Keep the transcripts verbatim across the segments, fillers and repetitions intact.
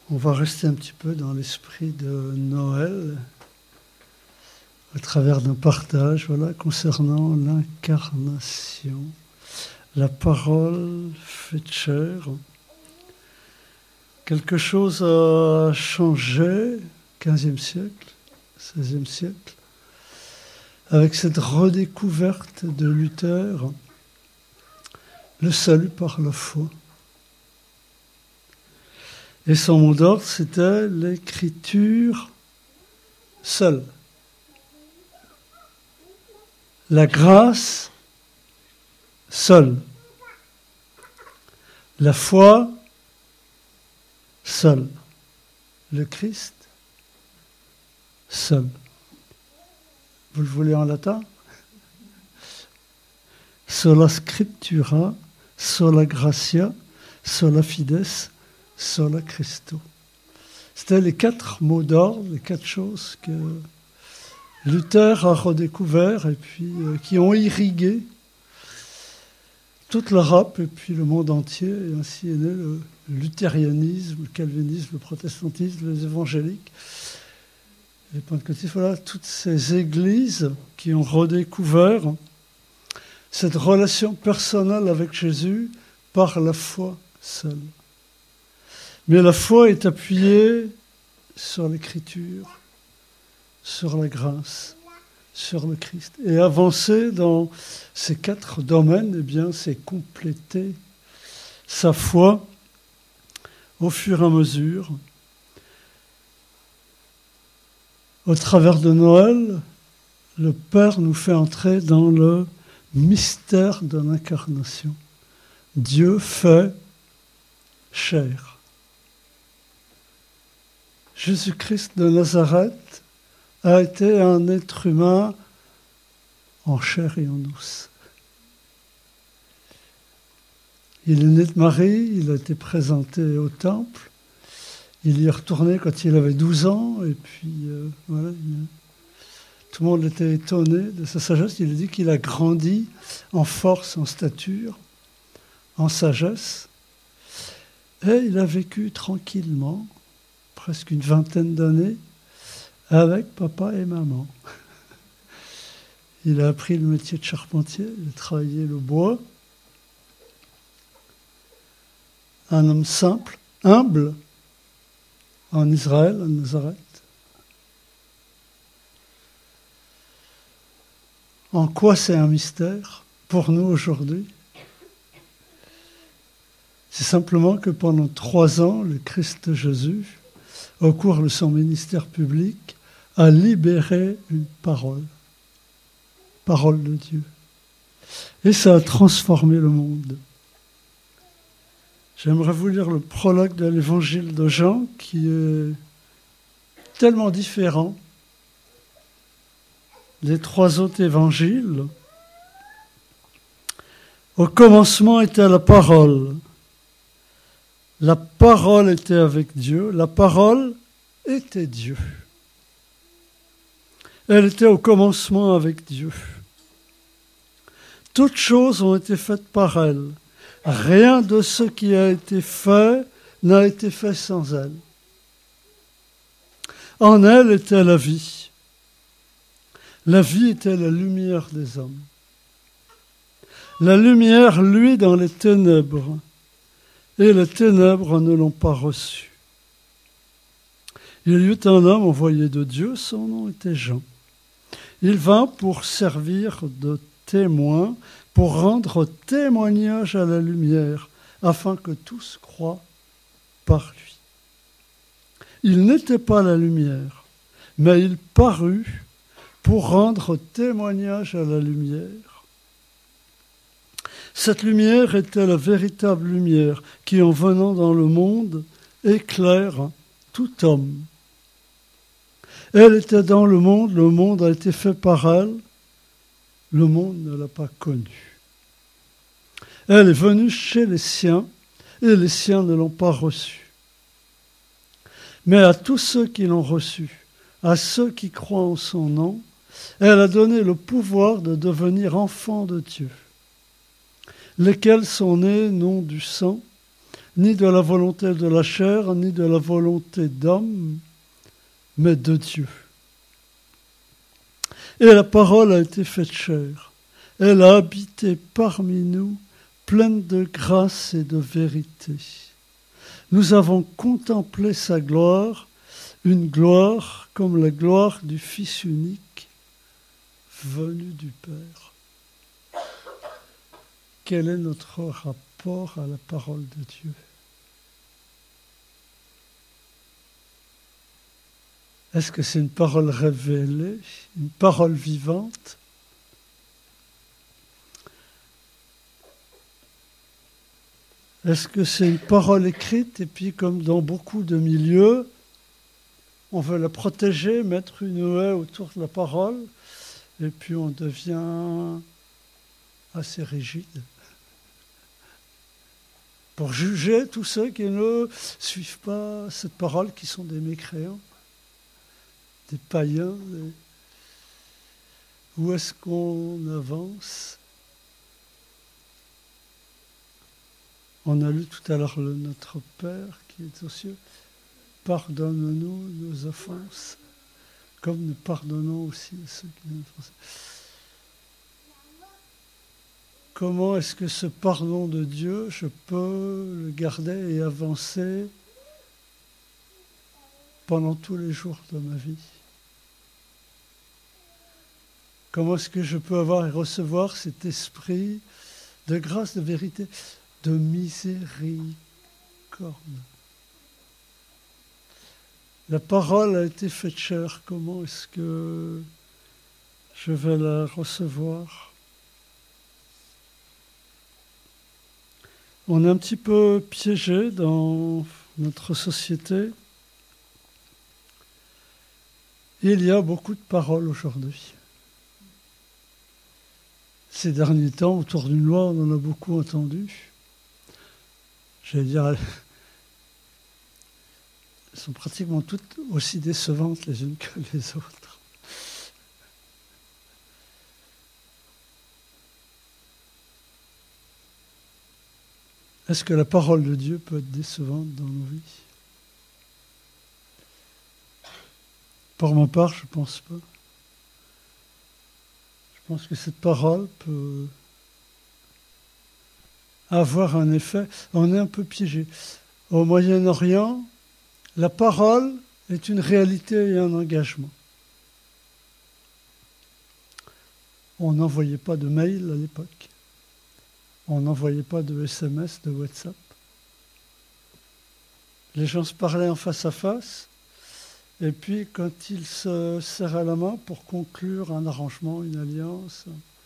On va rester un petit peu dans l'esprit de Noël, à travers d'un partage, voilà, concernant l'incarnation. La parole faite chair. Quelque chose a changé, quinzième siècle, seizième siècle, avec cette redécouverte de Luther, le salut par la foi. Et son mot d'ordre, c'était l'écriture seule. La grâce seule. La foi seule. Le Christ seul. Vous le voulez en latin? Sola scriptura, sola gratia, sola fides, sola Christo. C'était les quatre mots d'ordre, les quatre choses que Luther a redécouvert et puis euh, qui ont irrigué toute l'Europe et puis le monde entier. Et ainsi est né le luthérianisme, le calvinisme, le protestantisme, les évangéliques, les pentecôtistes. Voilà, toutes ces églises qui ont redécouvert cette relation personnelle avec Jésus par la foi seule. Mais la foi est appuyée sur l'Écriture, sur la grâce, sur le Christ. Et avancer dans ces quatre domaines, eh bien, c'est compléter sa foi au fur et à mesure. Au travers de Noël, le Père nous fait entrer dans le mystère de l'incarnation. Dieu fait chair. Jésus-Christ de Nazareth a été un être humain en chair et en os. Il est né de Marie, il a été présenté au temple, il y est retourné quand il avait douze ans, et puis euh, voilà, il, tout le monde était étonné de sa sagesse. Il a dit qu'il a grandi en force, en stature, en sagesse, et il a vécu tranquillement, presque une vingtaine d'années, avec papa et maman. Il a appris le métier de charpentier, il a travaillé le bois. Un homme simple, humble, en Israël, à Nazareth. En quoi c'est un mystère pour nous aujourd'hui? C'est simplement que pendant trois ans, le Christ Jésus, au cours de son ministère public, a libéré une parole, parole de Dieu. Et ça a transformé le monde. J'aimerais vous lire le prologue de l'évangile de Jean, qui est tellement différent des trois autres évangiles. Au commencement était la parole. La parole était avec Dieu. La parole était Dieu. Elle était au commencement avec Dieu. Toutes choses ont été faites par elle. Rien de ce qui a été fait n'a été fait sans elle. En elle était la vie. La vie était la lumière des hommes. La lumière luit dans les ténèbres, et les ténèbres ne l'ont pas reçue. Il y eut un homme envoyé de Dieu, son nom était Jean. Il vint pour servir de témoin, pour rendre témoignage à la lumière, afin que tous croient par lui. Il n'était pas la lumière, mais il parut pour rendre témoignage à la lumière. Cette lumière était la véritable lumière qui, en venant dans le monde, éclaire tout homme. Elle était dans le monde, le monde a été fait par elle, le monde ne l'a pas connue. Elle est venue chez les siens, et les siens ne l'ont pas reçue. Mais à tous ceux qui l'ont reçue, à ceux qui croient en son nom, elle a donné le pouvoir de devenir enfants de Dieu, lesquels sont nés non du sang, ni de la volonté de la chair, ni de la volonté d'homme, mais de Dieu. Et la parole a été faite chair. Elle a habité parmi nous, pleine de grâce et de vérité. Nous avons contemplé sa gloire, une gloire comme la gloire du Fils unique, venu du Père. Quel est notre rapport à la parole de Dieu ? Est-ce que c'est une parole révélée, une parole vivante ? Est-ce que c'est une parole écrite et puis comme dans beaucoup de milieux, on veut la protéger, mettre une haie autour de la parole et puis on devient assez rigide pour juger tous ceux qui ne suivent pas cette parole, qui sont des mécréants, des païens. Des... Où est-ce qu'on avance ? On a lu tout à l'heure le Notre Père qui est aux cieux. Pardonne-nous nos offenses, comme nous pardonnons aussi à ceux qui nous offensent. Comment est-ce que ce pardon de Dieu, je peux le garder et avancer pendant tous les jours de ma vie ? Comment est-ce que je peux avoir et recevoir cet esprit de grâce, de vérité, de miséricorde ? La parole a été faite chair. Comment est-ce que je vais la recevoir ? On est un petit peu piégé dans notre société. Il y a beaucoup de paroles aujourd'hui. Ces derniers temps, autour d'une loi, on en a beaucoup entendu. J'allais dire, elles sont pratiquement toutes aussi décevantes les unes que les autres. Est-ce que la parole de Dieu peut être décevante dans nos vies ? Pour ma part, je ne pense pas. Je pense que cette parole peut avoir un effet. On est un peu piégé. Au Moyen-Orient, la parole est une réalité et un engagement. On n'envoyait pas de mail à l'époque. On n'envoyait pas de S M S, de WhatsApp. Les gens se parlaient en face à face. Et puis, quand ils se serraient la main pour conclure un arrangement, une alliance,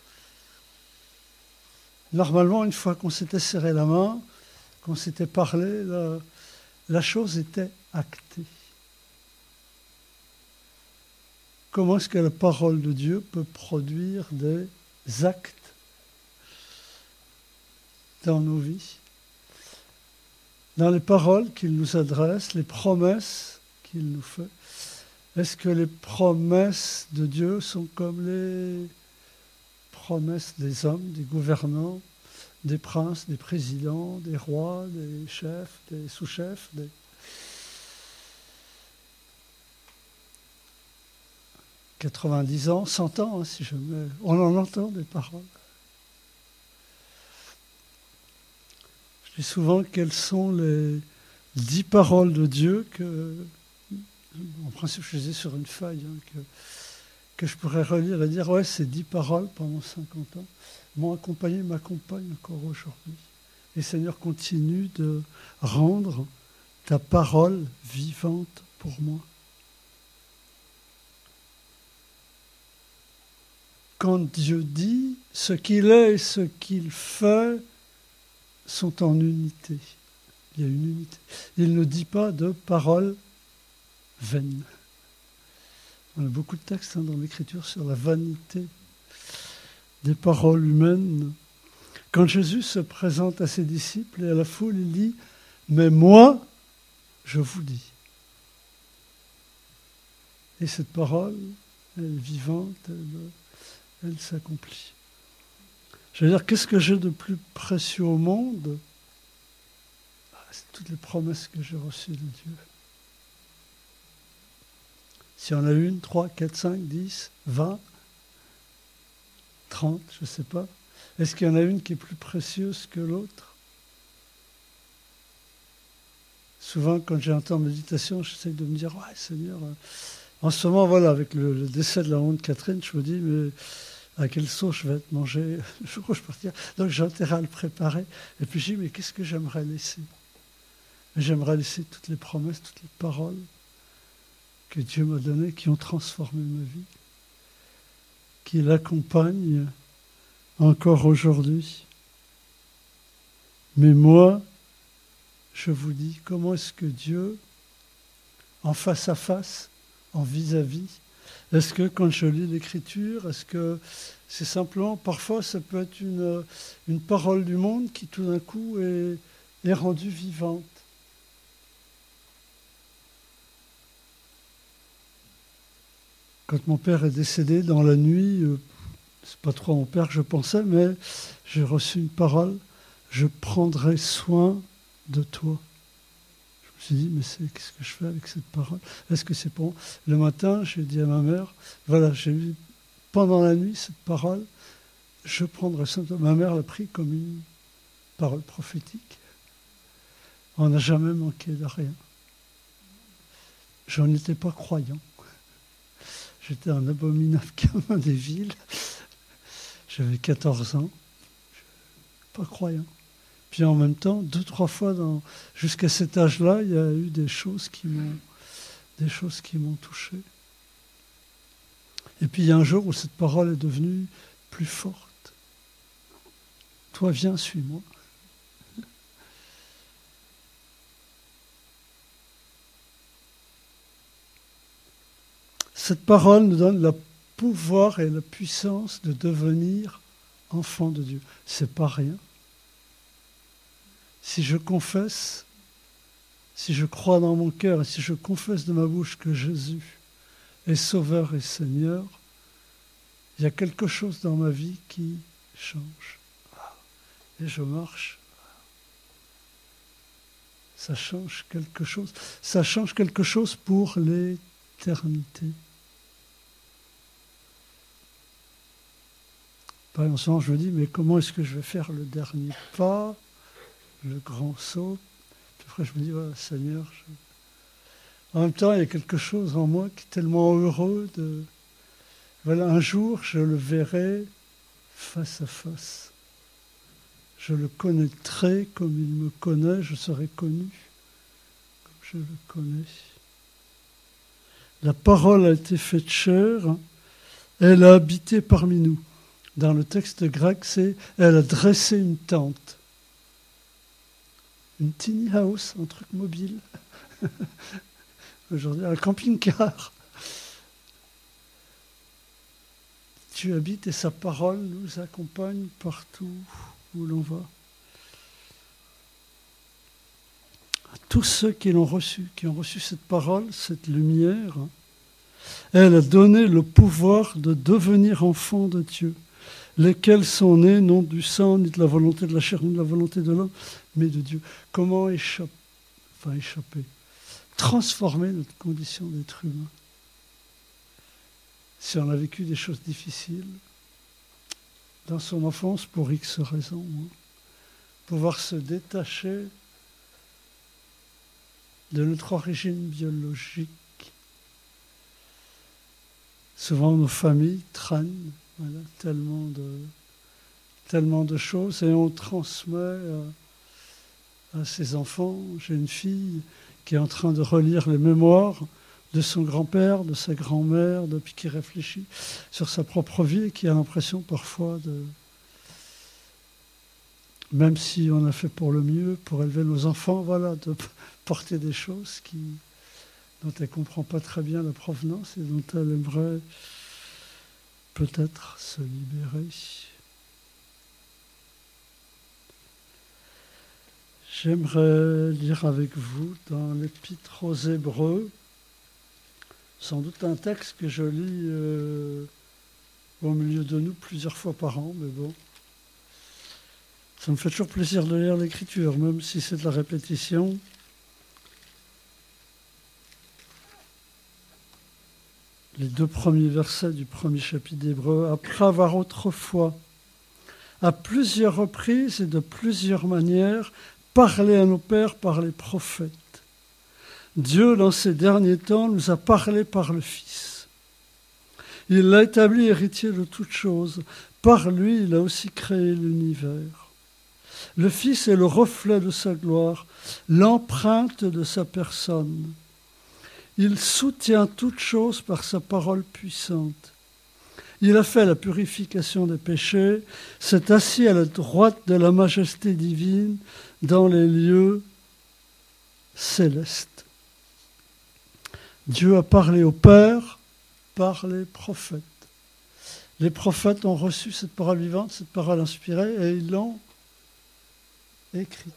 normalement, une fois qu'on s'était serré la main, qu'on s'était parlé, la, la chose était actée. Comment est-ce que la parole de Dieu peut produire des actes dans nos vies, dans les paroles qu'il nous adresse, les promesses qu'il nous fait? Est-ce que les promesses de Dieu sont comme les promesses des hommes, des gouvernants, des princes, des présidents, des rois, des chefs, des sous-chefs, des... quatre-vingt-dix ans, cent ans, hein, si jamais. On en entend des paroles. Je dis souvent quelles sont les dix paroles de Dieu que, en principe, je les ai sur une feuille, hein, que, que je pourrais relire et dire, ouais, ces dix paroles pendant cinquante ans m'ont accompagné, m'accompagnent encore aujourd'hui. Et Seigneur, continue de rendre ta parole vivante pour moi. Quand Dieu dit, ce qu'il est et ce qu'il fait sont en unité. Il y a une unité. Il ne dit pas de paroles vaines. On a beaucoup de textes hein, dans l'Écriture sur la vanité des paroles humaines. Quand Jésus se présente à ses disciples et à la foule, il dit « Mais moi, je vous dis ». Et cette parole, elle est vivante, elle, elle s'accomplit. Je veux dire, qu'est-ce que j'ai de plus précieux au monde ? C'est c'est toutes les promesses que j'ai reçues de Dieu. S'il y en a une, trois, quatre, cinq, dix, vingt, trente, je ne sais pas. Est-ce qu'il y en a une qui est plus précieuse que l'autre? Souvent, quand j'ai un temps de méditation, j'essaie de me dire, ouais, Seigneur, euh, en ce moment, voilà, avec le, le décès de la maman de Catherine, je me dis, mais à quelle sauce je vais être mangé le jour où je partirai? Donc j'ai intérêt à le préparer. Et puis je dis, mais qu'est-ce que j'aimerais laisser? J'aimerais laisser toutes les promesses, toutes les paroles que Dieu m'a données, qui ont transformé ma vie, qui l'accompagnent encore aujourd'hui. Mais moi, je vous dis, comment est-ce que Dieu, en face à face, en vis-à-vis, est-ce que quand je lis l'Écriture, est-ce que c'est simplement, parfois ça peut être une, une parole du monde qui tout d'un coup est, est rendue vivante. Quand mon père est décédé dans la nuit, euh, c'est pas trop à mon père que je pensais, mais j'ai reçu une parole, je prendrai soin de toi. Je me suis dit, mais c'est, qu'est-ce que je fais avec cette parole? Est-ce que c'est bon? Le matin, j'ai dit à ma mère, voilà, j'ai eu pendant la nuit cette parole, je prendrai soin de toi. Ma mère l'a pris comme une parole prophétique. On n'a jamais manqué de rien. Je n'étais pas croyant. J'étais un abominable gamin des villes. J'avais quatorze ans. Pas croyant. Puis en même temps, deux, trois fois, dans, jusqu'à cet âge-là, il y a eu des choses qui m'ont, des choses qui m'ont touché. Et puis il y a un jour où cette parole est devenue plus forte. Toi, viens, suis-moi. Cette parole nous donne le pouvoir et la puissance de devenir enfant de Dieu. C'est pas rien. Si je confesse, si je crois dans mon cœur et si je confesse de ma bouche que Jésus est Sauveur et Seigneur, il y a quelque chose dans ma vie qui change. Et je marche. Ça change quelque chose. Ça change quelque chose pour l'éternité. Par exemple, je me dis, mais comment est-ce que je vais faire le dernier pas, le grand saut? Puis après, je me dis, voilà, Seigneur. Je... En même temps, il y a quelque chose en moi qui est tellement heureux de... Voilà, un jour, je le verrai face à face. Je le connaîtrai comme il me connaît, je serai connu comme je le connais. La parole a été faite chair, elle a habité parmi nous. Dans le texte grec, c'est elle a dressé une tente. Une tiny house, un truc mobile. Aujourd'hui, un camping-car. Dieu habite et sa parole nous accompagne partout où l'on va. À tous ceux qui l'ont reçu, qui ont reçu cette parole, cette lumière, elle a donné le pouvoir de devenir enfants de Dieu, lesquels sont nés non du sang, ni de la volonté de la chair, ni de la volonté de l'homme, mais de Dieu. Comment échapper, enfin échapper, transformer notre condition d'être humain? Si on a vécu des choses difficiles dans son enfance pour X raisons, hein, pouvoir se détacher de notre origine biologique. Souvent, nos familles traînent voilà, tellement, de, tellement de choses et on transmet à, à ses enfants. J'ai une fille qui est en train de relire les mémoires de son grand-père, de sa grand-mère, depuis qui réfléchit sur sa propre vie et qui a l'impression parfois de... Même si on a fait pour le mieux, pour élever nos enfants, voilà, de porter des choses qui, dont elle ne comprend pas très bien la provenance et dont elle aimerait peut-être se libérer. J'aimerais lire avec vous dans l'Épître aux Hébreux, sans doute un texte que je lis euh, au milieu de nous plusieurs fois par an, mais bon. Ça me fait toujours plaisir de lire l'Écriture, même si c'est de la répétition. Les deux premiers versets du premier chapitre d'Hébreux. Après avoir autrefois, à plusieurs reprises et de plusieurs manières, parlé à nos pères par les prophètes, Dieu, dans ces derniers temps, nous a parlé par le Fils. Il l'a établi héritier de toutes choses. Par lui, il a aussi créé l'univers. Le Fils est le reflet de sa gloire, l'empreinte de sa personne. Il soutient toutes choses par sa parole puissante. Il a fait la purification des péchés, s'est assis à la droite de la majesté divine dans les lieux célestes. Dieu a parlé au Père par les prophètes. Les prophètes ont reçu cette parole vivante, cette parole inspirée, et ils l'ont écrite.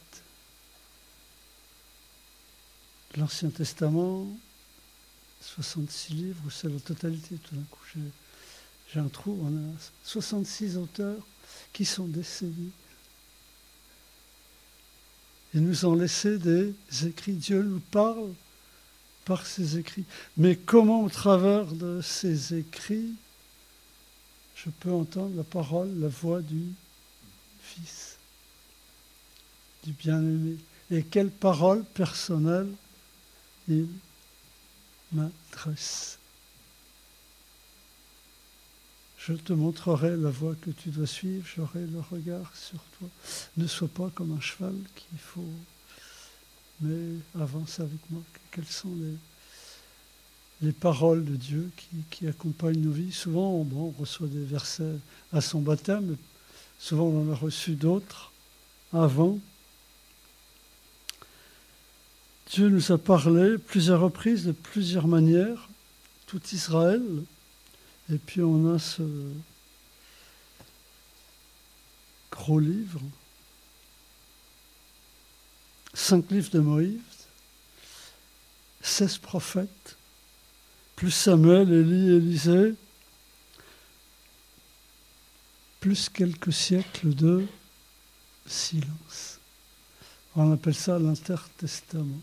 L'Ancien Testament, soixante-six livres, c'est la totalité. Tout d'un coup, j'ai, j'ai un trou. On a soixante-six auteurs qui sont décédés. Ils nous ont laissé des écrits. Dieu nous parle par ses écrits. Mais comment, au travers de ces écrits, je peux entendre la parole, la voix du Fils, du bien-aimé. Et quelle parole personnelle il m'adresse. Je te montrerai la voie que tu dois suivre, j'aurai le regard sur toi. Ne sois pas comme un cheval qu'il faut, mais avance avec moi. Quelles sont les, les paroles de Dieu qui, qui accompagnent nos vies? Souvent, bon, on reçoit des versets à son baptême, mais souvent on en a reçu d'autres avant. Dieu nous a parlé plusieurs reprises, de plusieurs manières, tout Israël. Et puis on a ce gros livre, cinq livres de Moïse, seize prophètes, plus Samuel, Élie, Élisée, plus quelques siècles de silence. On appelle ça l'intertestament.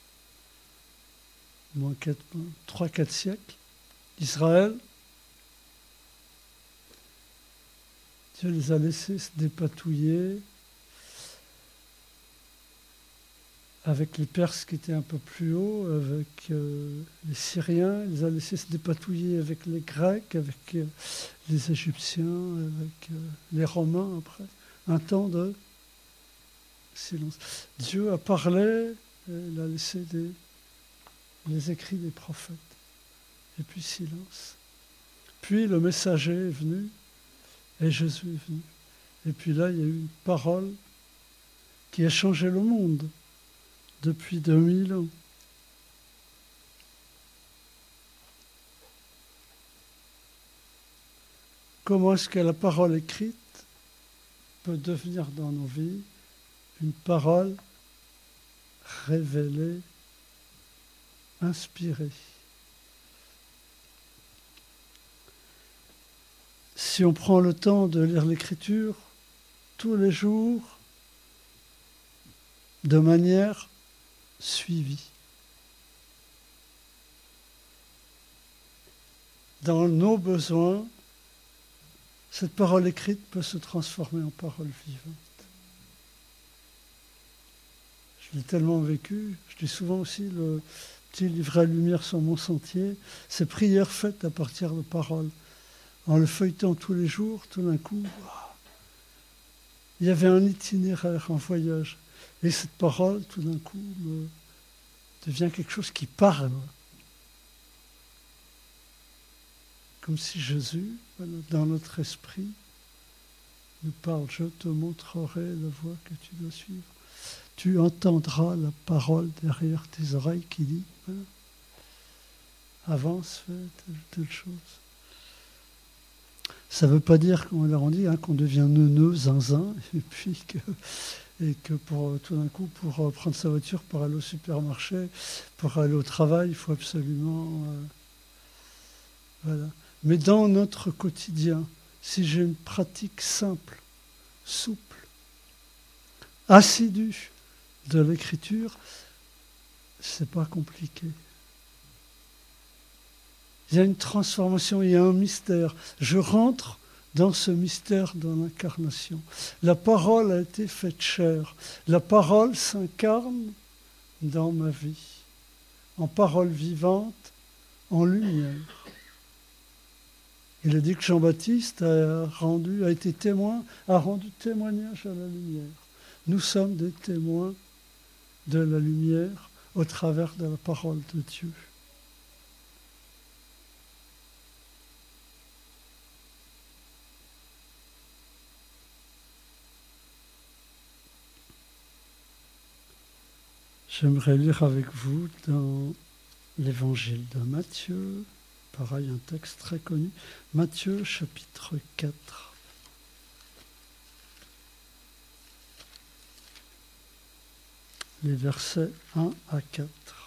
Moins quatre, trois, quatre siècles. Israël, Dieu les a laissés se dépatouiller avec les Perses qui étaient un peu plus haut, avec euh, les Syriens, il les a laissés se dépatouiller avec les Grecs, avec euh, les Égyptiens, avec euh, les Romains après. Un temps de silence. Dieu a parlé, il a laissé des, les écrits des prophètes. Et puis silence. Puis le messager est venu, et Jésus est venu. Et puis là, il y a eu une parole qui a changé le monde depuis deux mille ans. Comment est-ce que la parole écrite peut devenir dans nos vies une parole révélée, inspirée? Si on prend le temps de lire l'Écriture tous les jours, de manière suivie, dans nos besoins, cette parole écrite peut se transformer en parole vivante. Je l'ai tellement vécu, je dis souvent aussi le petit livret Lumière sur mon sentier, ces prières faites à partir de paroles. En le feuilletant tous les jours, tout d'un coup, il y avait un itinéraire, un voyage. Et cette parole, tout d'un coup, me devient quelque chose qui parle. Comme si Jésus, dans notre esprit, nous parle. Je te montrerai la voie que tu dois suivre. Tu entendras la parole derrière tes oreilles qui dit, voilà, avance, fais telle, telle chose. Ça ne veut pas dire, comme on l'a dit, hein, qu'on devient neuneux, zinzin, et puis que, et que pour, tout d'un coup, pour prendre sa voiture, pour aller au supermarché, pour aller au travail, il faut absolument... Euh, voilà. Mais dans notre quotidien, si j'ai une pratique simple, souple, assidu de l'Écriture, c'est pas compliqué. Il y a une transformation, il y a un mystère. Je rentre dans ce mystère de l'incarnation. La parole a été faite chair. La parole s'incarne dans ma vie, en parole vivante, en lumière. Il est dit que Jean-Baptiste a, rendu, a été témoin, a rendu témoignage à la lumière. Nous sommes des témoins de la lumière au travers de la parole de Dieu. J'aimerais lire avec vous dans l'évangile de Matthieu, pareil, un texte très connu, Matthieu chapitre quatre. Les versets un à quatre.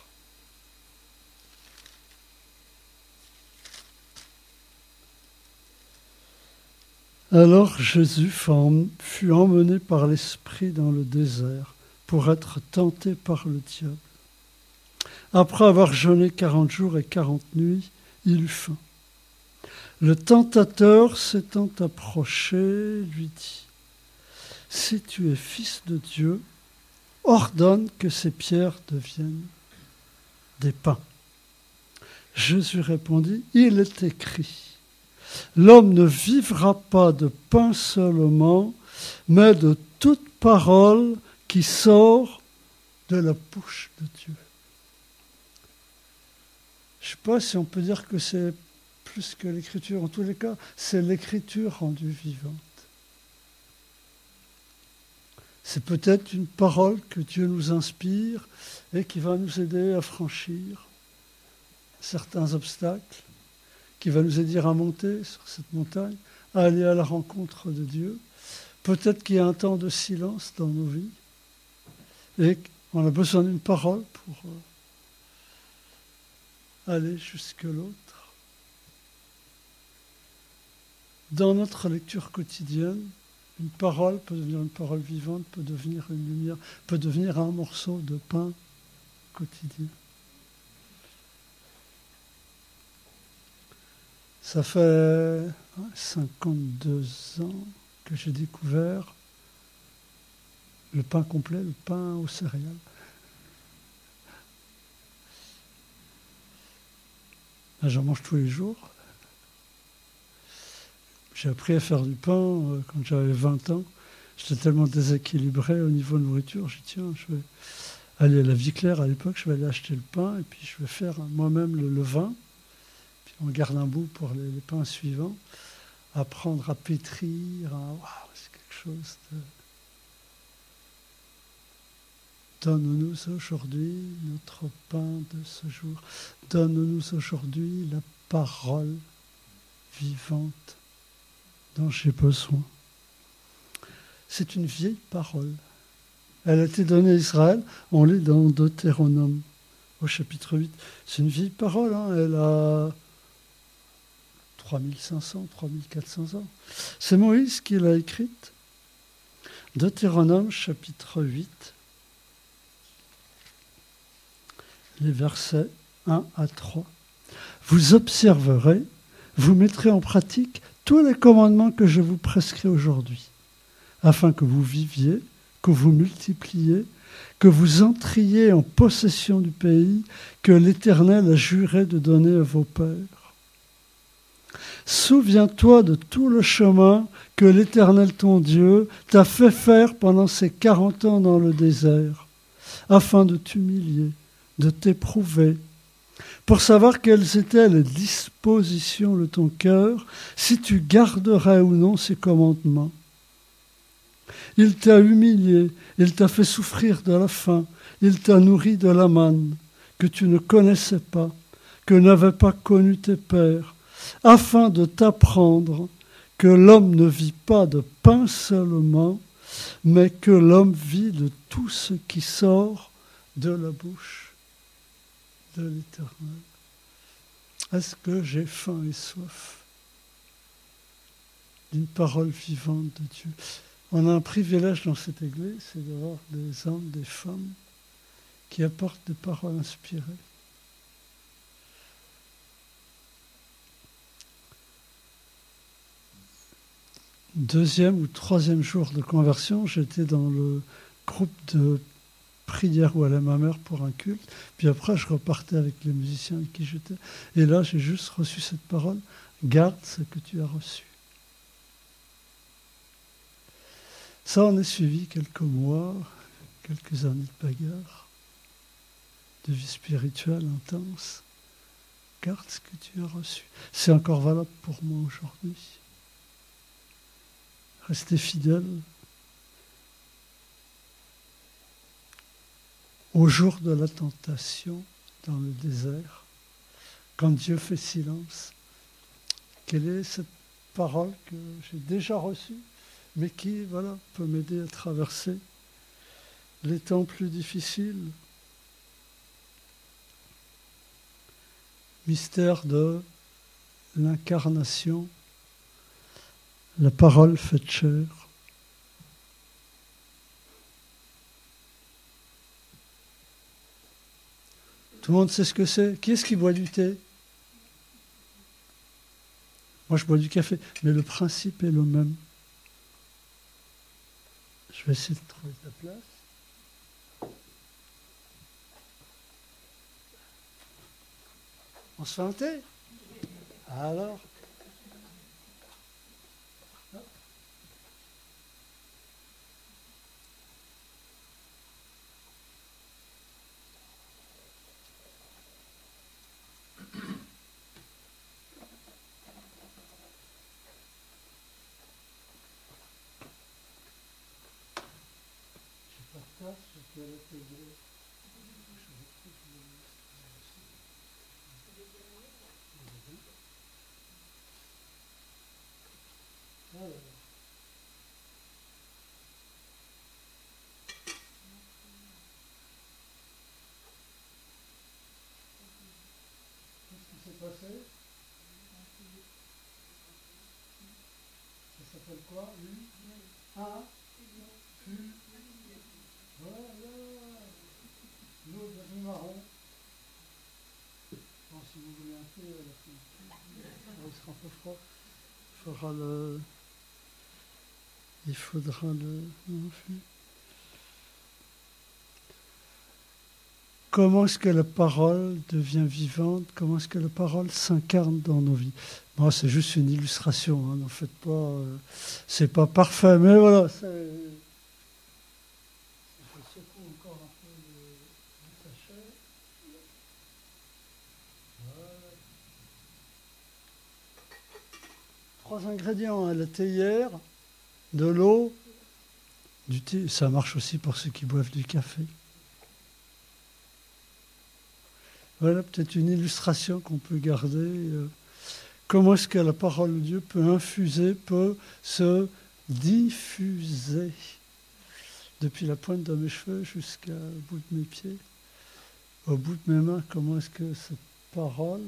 Alors Jésus fut emmené par l'Esprit dans le désert pour être tenté par le diable. Après avoir jeûné quarante jours et quarante nuits, il eut faim. Le tentateur s'étant approché, lui dit : « Si tu es fils de Dieu, ordonne que ces pierres deviennent des pains. » Jésus répondit : « Il est écrit : l'homme ne vivra pas de pain seulement, mais de toute parole qui sort de la bouche de Dieu. » Je ne sais pas si on peut dire que c'est plus que l'écriture. En tous les cas, c'est l'écriture rendue vivante. C'est peut-être une parole que Dieu nous inspire et qui va nous aider à franchir certains obstacles, qui va nous aider à monter sur cette montagne, à aller à la rencontre de Dieu. Peut-être qu'il y a un temps de silence dans nos vies et qu'on a besoin d'une parole pour aller jusque l'autre. Dans notre lecture quotidienne, une parole peut devenir une parole vivante, peut devenir une lumière, peut devenir un morceau de pain quotidien. Ça fait cinquante-deux ans que j'ai découvert le pain complet, le pain aux céréales. Là, j'en mange tous les jours. J'ai appris à faire du pain euh, quand j'avais vingt ans. J'étais tellement déséquilibré au niveau de nourriture. J'ai dit, tiens, je vais aller à la Vie Claire à l'époque, je vais aller acheter le pain et puis je vais faire moi-même le levain. Puis on garde un bout pour les, les pains suivants. Apprendre à pétrir, à... Wow, c'est quelque chose de... Donne-nous aujourd'hui notre pain de ce jour. Donne-nous aujourd'hui la parole vivante dont j'ai besoin. C'est une vieille parole. Elle a été donnée à Israël. On lit dans Deutéronome, au chapitre huit. C'est une vieille parole. Hein. Elle a trois mille cinq cents, trois mille quatre cents ans. C'est Moïse qui l'a écrite. Deutéronome, chapitre huit. Les versets un à trois. Vous observerez, vous mettrez en pratique tous les commandements que je vous prescris aujourd'hui, afin que vous viviez, que vous multipliez, que vous entriez en possession du pays que l'Éternel a juré de donner à vos pères. Souviens-toi de tout le chemin que l'Éternel ton Dieu t'a fait faire pendant ces quarante ans dans le désert, afin de t'humilier, de t'éprouver, pour savoir quelles étaient les dispositions de ton cœur, si tu garderais ou non ses commandements. Il t'a humilié, il t'a fait souffrir de la faim, il t'a nourri de la manne, que tu ne connaissais pas, que n'avaient pas connu tes pères, afin de t'apprendre que l'homme ne vit pas de pain seulement, mais que l'homme vit de tout ce qui sort de la bouche de l'Éternel. Est-ce que j'ai faim et soif d'une parole vivante de Dieu? On a un privilège dans cette église, c'est d'avoir des hommes, des femmes qui apportent des paroles inspirées. Deuxième ou troisième jour de conversion, j'étais dans le groupe de prière où allait ma mère pour un culte. Puis après, je repartais avec les musiciens avec qui j'étais. Et là, j'ai juste reçu cette parole. Garde ce que tu as reçu. Ça en est suivi quelques mois, quelques années de bagarre, de vie spirituelle intense. Garde ce que tu as reçu. C'est encore valable pour moi aujourd'hui. Restez fidèle au jour de la tentation dans le désert, quand Dieu fait silence. Quelle est cette parole que j'ai déjà reçue, mais qui, voilà, peut m'aider à traverser les temps plus difficiles? Mystère de l'incarnation, la parole faite chair. Tout le monde sait ce que c'est. Qui est-ce qui boit du thé? Moi, je bois du café, mais le principe est le même. Je vais essayer de trouver ta place. On se fait un thé? Alors? Qu'est-ce qui s'est passé? Ça s'appelle quoi? Une? Un? Fu? Voilà. L'eau devient marron. Bon, si vous voulez un thé, il sera un peu froid. Il faudra le... Il faudra le... Non, comment est-ce que la parole devient vivante? Comment est-ce que la parole s'incarne dans nos vies? Moi, c'est juste une illustration, hein, n'en faites pas... Euh, c'est pas parfait, mais voilà, c'est... Je secoue encore un peu le, le sachet. Voilà. Trois ingrédients, hein, la théière, de l'eau, du thé. Ça marche aussi pour ceux qui boivent du café. Voilà peut-être une illustration qu'on peut garder. Euh, comment est-ce que la parole de Dieu peut infuser, peut se diffuser depuis la pointe de mes cheveux jusqu'au bout de mes pieds, au bout de mes mains. Comment est-ce que cette parole,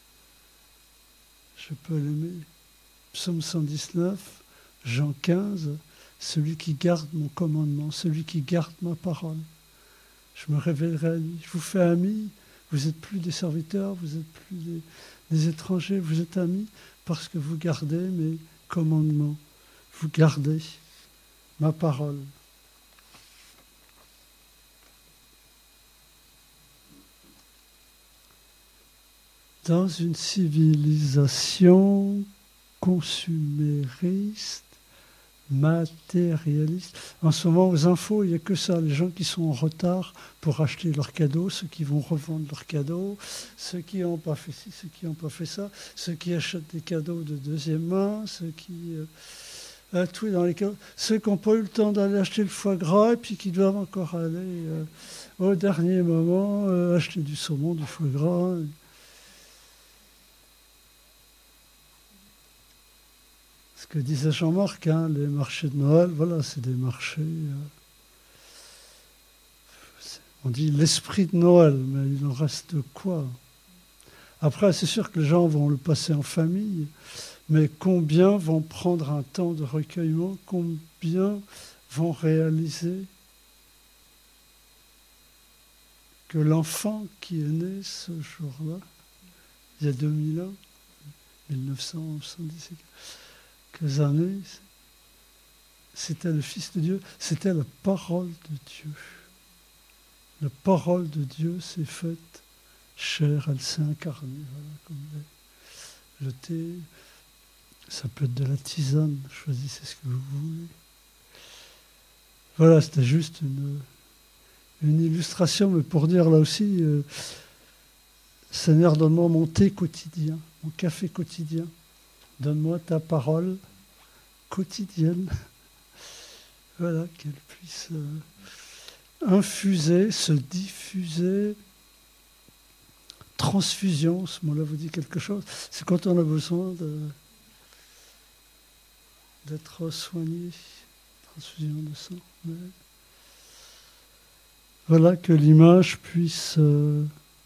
je peux l'aimer? Psaume cent dix-neuf, Jean quinze, celui qui garde mon commandement, celui qui garde ma parole. Je me révélerai à lui. Je vous fais ami. Vous n'êtes plus des serviteurs, vous n'êtes plus des, des étrangers, vous êtes amis parce que vous gardez mes commandements. Vous gardez ma parole. Dans une civilisation consumériste, matérialiste. En ce moment, aux infos, il n'y a que ça. Les gens qui sont en retard pour acheter leurs cadeaux, ceux qui vont revendre leurs cadeaux, ceux qui n'ont pas fait ci, ceux qui n'ont pas fait ça, ceux qui achètent des cadeaux de deuxième main, ceux qui... Euh, euh, tout est dans les cadeaux. Ceux qui n'ont pas eu le temps d'aller acheter le foie gras et puis qui doivent encore aller euh, au dernier moment euh, acheter du saumon, du foie gras. Ce que disait Jean-Marc, hein, les marchés de Noël, voilà, c'est des marchés... Euh, on dit l'esprit de Noël, mais il en reste quoi? Après, c'est sûr que les gens vont le passer en famille, Mais combien vont prendre un temps de recueillement? Combien vont réaliser que l'enfant qui est né ce jour-là, il y a deux mille ans, mille neuf cent soixante-dix, quelques années, c'était le Fils de Dieu, c'était la parole de Dieu. La parole de Dieu s'est faite chair, elle s'est incarnée. Voilà, comme le thé, ça peut être de la tisane, choisissez ce que vous voulez. Voilà, c'était juste une, une illustration, mais pour dire là aussi, euh, Seigneur, donne-moi mon thé quotidien, mon café quotidien. Donne-moi ta parole quotidienne. Voilà, qu'elle puisse euh, infuser, se diffuser. Transfusion, ce mot-là vous dit quelque chose. C'est quand on a besoin de, d'être soigné. Transfusion de sang. Mais voilà, que l'image puisse euh,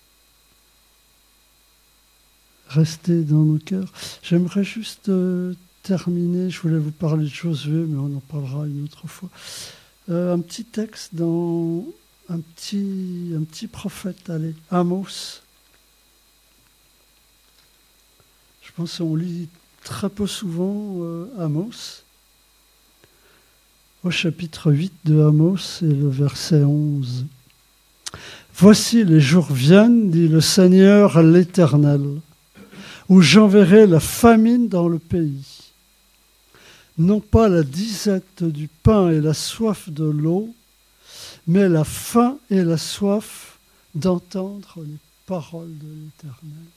rester dans nos cœurs. J'aimerais juste euh, terminer, je voulais vous parler de Josué, mais on en parlera une autre fois. Euh, un petit texte dans un petit, un petit prophète, allez, Amos. Je pense qu'on lit très peu souvent euh, Amos. Au chapitre huit de Amos et le verset onze. Voici les jours viennent, dit le Seigneur l'Éternel, où j'enverrai la famine dans le pays. Non pas la disette du pain et la soif de l'eau, mais la faim et la soif d'entendre les paroles de l'Éternel.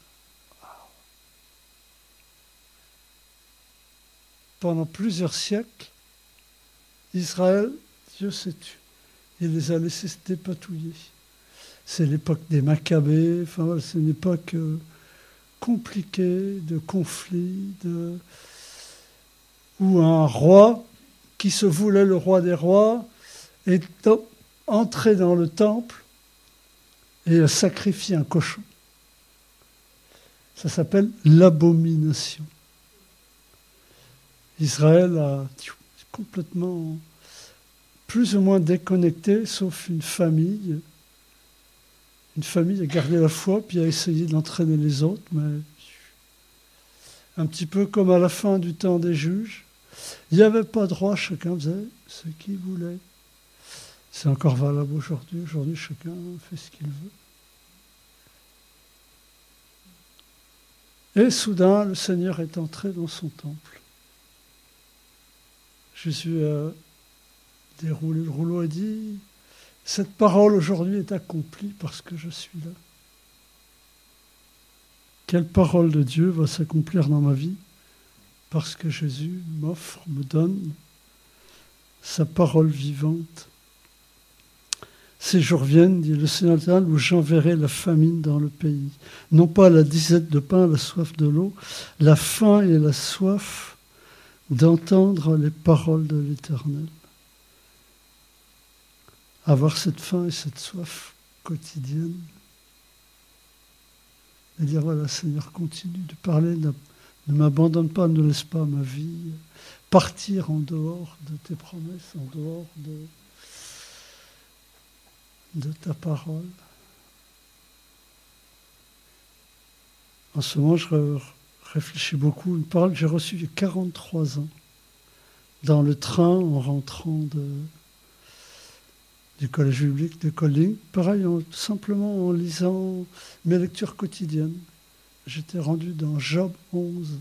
Pendant plusieurs siècles, Israël, Dieu s'est tué. Il les a laissés se dépatouiller. C'est l'époque des Maccabées, enfin voilà, c'est une époque euh, compliquée, de conflits, de... où un roi qui se voulait le roi des rois est entré dans le temple et a sacrifié un cochon. Ça s'appelle l'abomination. Israël a complètement, plus ou moins déconnecté, sauf une famille. Une famille a gardé la foi, puis a essayé d'entraîner les autres, mais un petit peu comme à la fin du temps des juges. Il n'y avait pas de roi, chacun faisait ce qu'il voulait. C'est encore valable aujourd'hui. Aujourd'hui, chacun fait ce qu'il veut. Et soudain, le Seigneur est entré dans son temple. Jésus a déroulé le rouleau et dit « Cette parole aujourd'hui est accomplie parce que je suis là. » Quelle parole de Dieu va s'accomplir dans ma vie? Parce que Jésus m'offre, me donne sa parole vivante. Ces jours viennent, dit le Seigneur l'Éternel, où j'enverrai la famine dans le pays. Non pas la disette de pain, la soif de l'eau, la faim et la soif d'entendre les paroles de l'Éternel. Avoir cette faim et cette soif quotidienne. Et dire, voilà, Seigneur, continue de parler, ne, ne m'abandonne pas, ne laisse pas ma vie partir en dehors de tes promesses, en dehors de, de ta parole. En ce moment, je réfléchis beaucoup. Une parole que j'ai reçue il y a quarante-trois ans, dans le train en rentrant de, du collège biblique de Colling. Pareil, en, simplement en lisant mes lectures quotidiennes. J'étais rendu dans Job onze.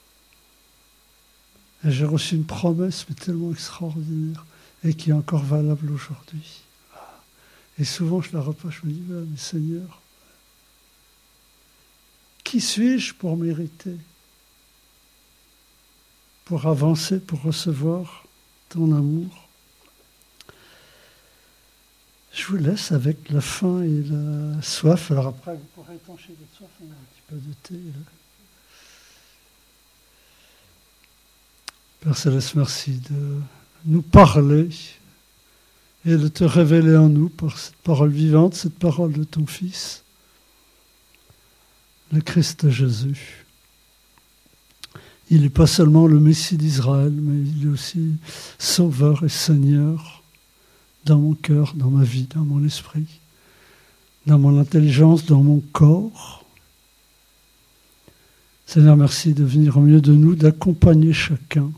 Et j'ai reçu une promesse, mais tellement extraordinaire, et qui est encore valable aujourd'hui. Et souvent, je la repasse, je me dis, ah, mais Seigneur, qui suis-je pour mériter, pour avancer, pour recevoir ton amour? Je vous laisse avec la faim et la soif. Alors après, vous pourrez étancher votre soif, on a un petit peu de thé. Là. Père Céleste, merci de nous parler et de te révéler en nous par cette parole vivante, cette parole de ton Fils, le Christ Jésus. Il n'est pas seulement le Messie d'Israël, mais il est aussi Sauveur et Seigneur dans mon cœur, dans ma vie, dans mon esprit, dans mon intelligence, dans mon corps. Seigneur, merci de venir au milieu de nous, d'accompagner chacun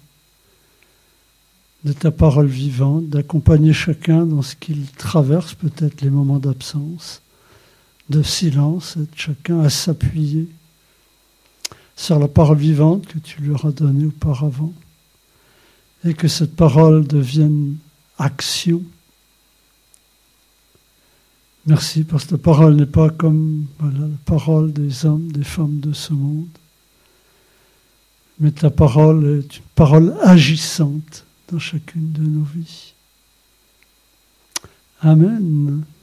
de ta parole vivante, d'accompagner chacun dans ce qu'il traverse, peut-être les moments d'absence, de silence, être chacun à s'appuyer sur la parole vivante que tu leur as donnée auparavant, et que cette parole devienne action. Merci, parce que ta parole n'est pas comme voilà, la parole des hommes, des femmes de ce monde, mais ta parole est une parole agissante dans chacune de nos vies. Amen.